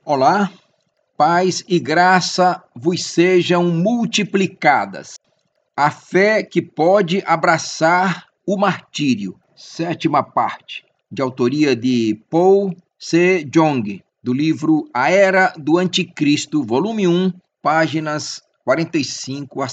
Olá, paz e graça vos sejam multiplicadas. A fé que pode abraçar o martírio. Sétima parte, de autoria de Paul C. Jong, do livro A Era do Anticristo, volume 1, páginas 45 a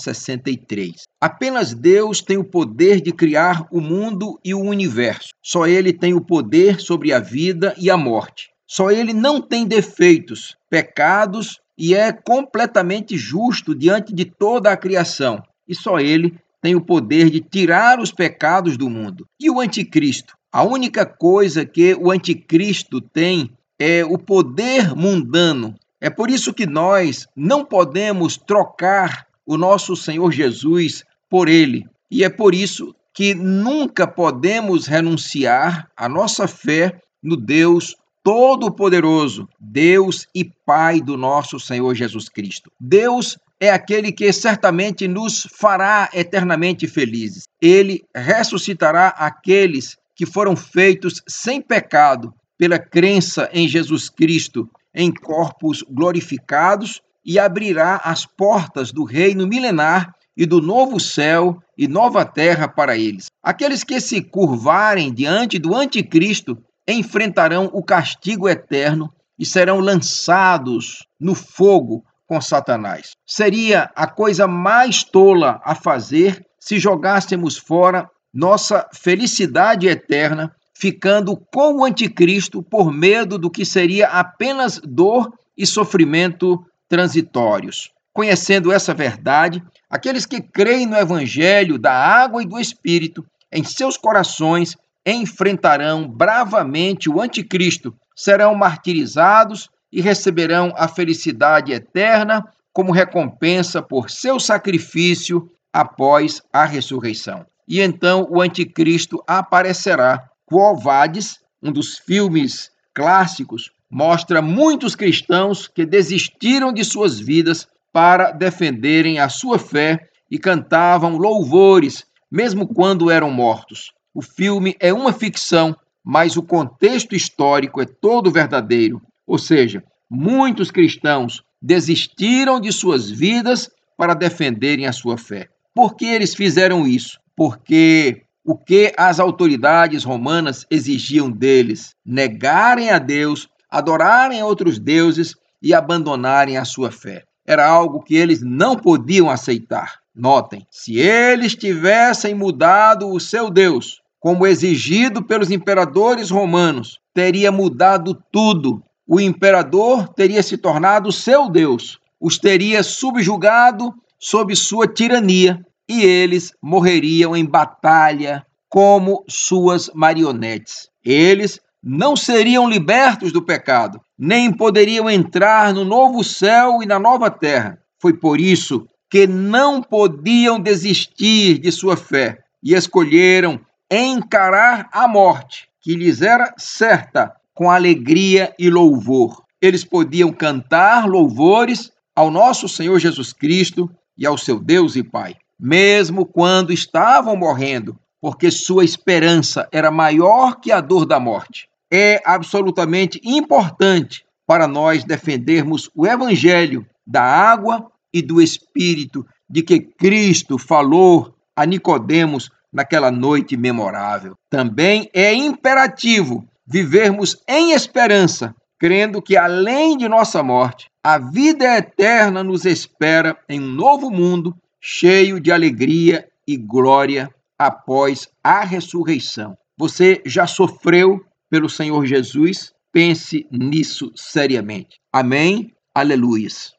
63. Apenas Deus tem o poder de criar o mundo e o universo. Só Ele tem o poder sobre a vida e a morte. Só Ele não tem defeitos, pecados e é completamente justo diante de toda a criação. E só Ele tem o poder de tirar os pecados do mundo. E o anticristo? A única coisa que o anticristo tem é o poder mundano. É por isso que nós não podemos trocar o nosso Senhor Jesus por ele. E é por isso que nunca podemos renunciar à nossa fé no Deus Todo-Poderoso, Deus e Pai do nosso Senhor Jesus Cristo. Deus é aquele que certamente nos fará eternamente felizes. Ele ressuscitará aqueles que foram feitos sem pecado pela crença em Jesus Cristo, em corpos glorificados, e abrirá as portas do reino milenar e do novo céu e nova terra para eles. Aqueles que se curvarem diante do anticristo enfrentarão o castigo eterno e serão lançados no fogo com Satanás. Seria a coisa mais tola a fazer se jogássemos fora nossa felicidade eterna, ficando com o anticristo por medo do que seria apenas dor e sofrimento transitórios. Conhecendo essa verdade, aqueles que creem no evangelho da água e do espírito em seus corações enfrentarão bravamente o anticristo, serão martirizados e receberão a felicidade eterna como recompensa por seu sacrifício após a ressurreição. E então o anticristo aparecerá. Quo Vadis, um dos filmes clássicos, mostra muitos cristãos que desistiram de suas vidas para defenderem a sua fé e cantavam louvores, mesmo quando eram mortos. O filme é uma ficção, mas o contexto histórico é todo verdadeiro. Ou seja, muitos cristãos desistiram de suas vidas para defenderem a sua fé. Por que eles fizeram isso? Porque o que as autoridades romanas exigiam deles? Negarem a Deus, adorarem outros deuses e abandonarem a sua fé. Era algo que eles não podiam aceitar. Notem, se eles tivessem mudado o seu Deus, como exigido pelos imperadores romanos, teria mudado tudo. O imperador teria se tornado seu Deus, os teria subjugado sob sua tirania e eles morreriam em batalha como suas marionetes. Eles não seriam libertos do pecado, nem poderiam entrar no novo céu e na nova terra. Foi por isso que não podiam desistir de sua fé e escolheram encarar a morte, que lhes era certa, com alegria e louvor. Eles podiam cantar louvores ao nosso Senhor Jesus Cristo e ao seu Deus e Pai, mesmo quando estavam morrendo, porque sua esperança era maior que a dor da morte. É absolutamente importante para nós defendermos o evangelho da água e do Espírito de que Cristo falou a Nicodemos naquela noite memorável. Também é imperativo vivermos em esperança, crendo que além de nossa morte, a vida eterna nos espera em um novo mundo cheio de alegria e glória após a ressurreição. Você já sofreu pelo Senhor Jesus? Pense nisso seriamente. Amém? Aleluias.